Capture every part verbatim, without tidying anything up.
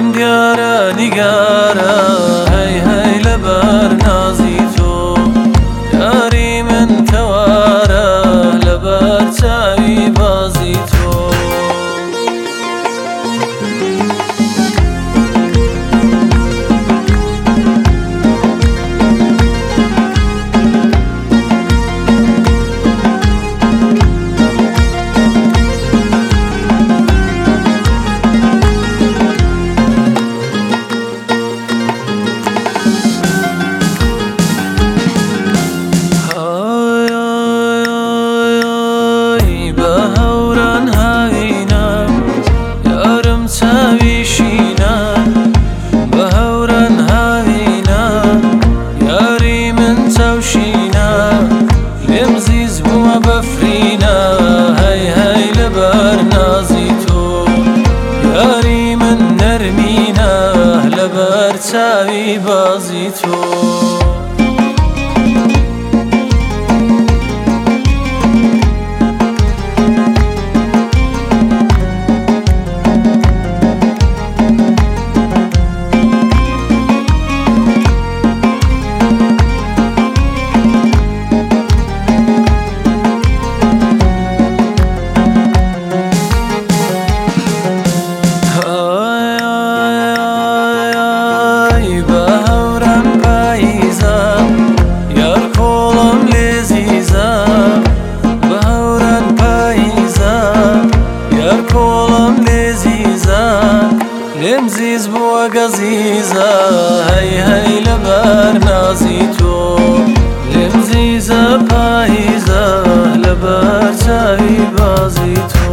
دیارە نیگارە هەی هەی لەبەر نازی تۆ یاری من کەوارە لەبەر چاوی بازی تۆ چاوی بازی تو لمزيز بوا قزيزة هاي هاي لبر نازي تو لمزيزة بايزة لبر شاوي بازي تو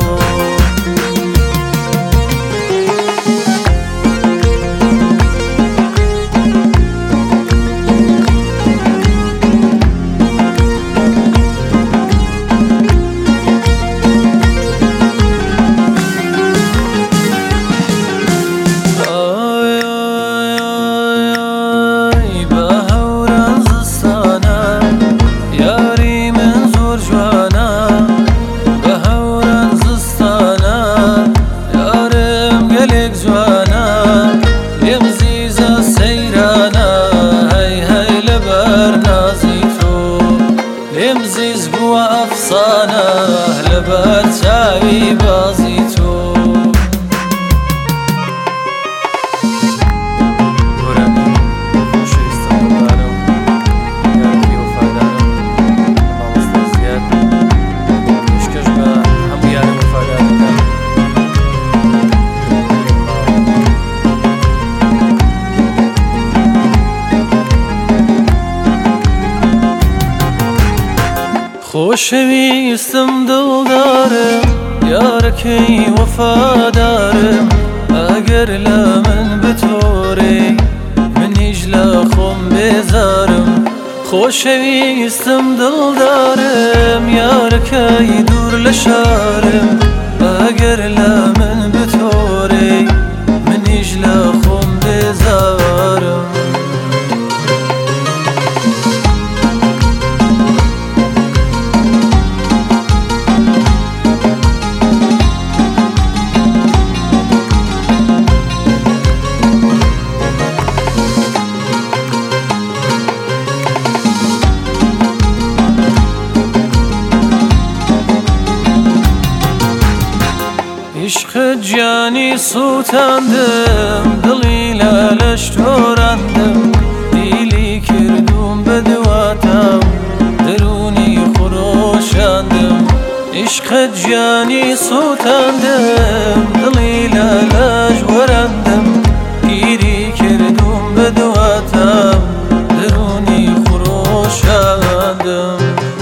لمزيز بوا أفصانة لبر شاوي بازي تو خۆشەویستم دڵدارم یارەکەی وەفادارم ئەگەر لە من بتۆرێ منیش لە خۆم بێزارم خۆشەویستم دڵدارم یارەکەی دوور لە شارم ئەگەر لە من بتۆرێ منیش لە خۆم بێزارم عشق جانی سوتاندم دڵی لە لەش تۆراندم دیلی کردوم بە دواتم دەرونی خۆشاندم عشق جانی سوتاندم دڵی لە لەش وەراندم گیری کردوم بە دواتم دەرونی خۆشاندم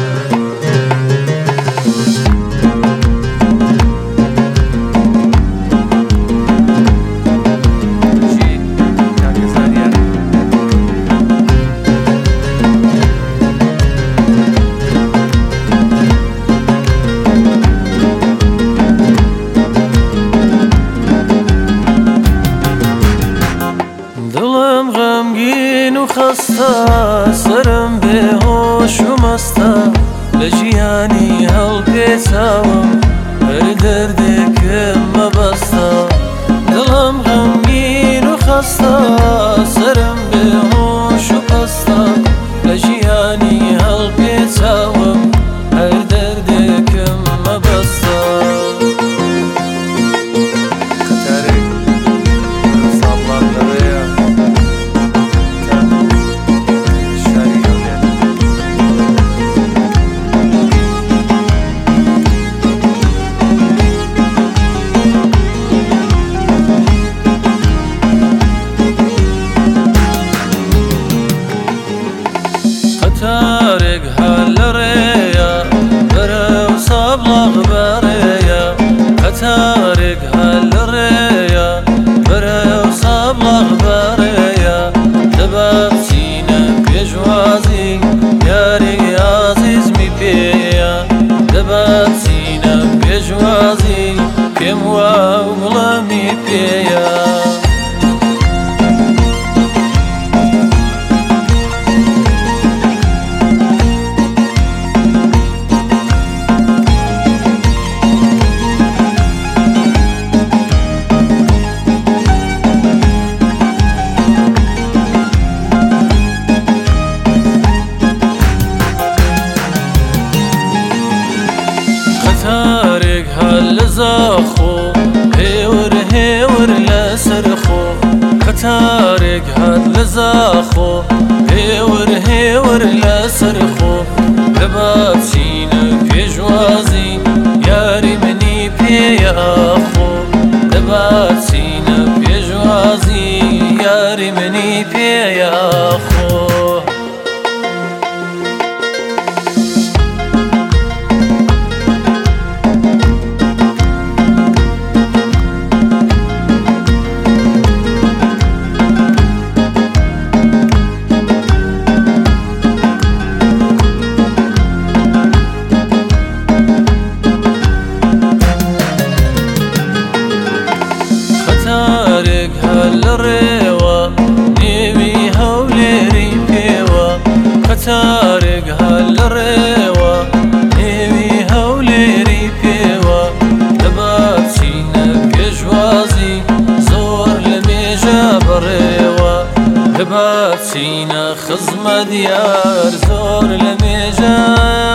خەستە سرم بێهۆش و مەستە لە ژیانی هەڵپێچاوم هەر دەردێکم مەبەستە دڵم غەمگین و خەتارێک هات لە زاخۆ هێور هێور لەسەر خۆ دەبا بچینە پێشوازی یاری منی پێیاخۆ دەبا بچینە پێشوازی یاری منی پێیاخۆ خەتارێک هەر لە ڕێوە نێوی هەولێری پێوە خەتارێک هەر لە ڕێوە نێوی هەولێری پێوە دەبا بچینە پێشوازی زۆر لە مێژە بەڕێوە دەبا بچینە خزمەت یار زۆر لە مێژە